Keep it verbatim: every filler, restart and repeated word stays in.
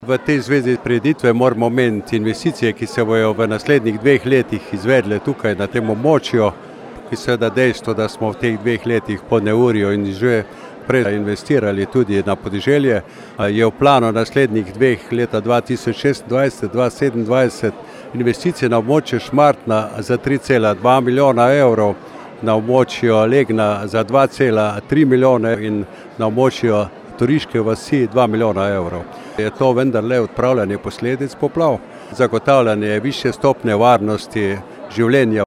V tej zvezi prireditve moramo omeniti investicije, ki se bojo v naslednjih dveh letih izvedle tukaj na tem območju, ki seveda dejstvo, da smo v teh dveh letih po neurju in že prej investirali tudi na podeželje, je v planu naslednjih dveh leta dva tisoč šestindvajset dva tisoč sedemindvajset investicije na območju Šmartna za tri cela dva milijona evrov, na območju Legna za dva cela tri milijone in na območju Turiške vasi dva milijona evrov. Je to vendarle odpravljanje posledic poplav, zagotavljanje višje stopnje varnosti življenja.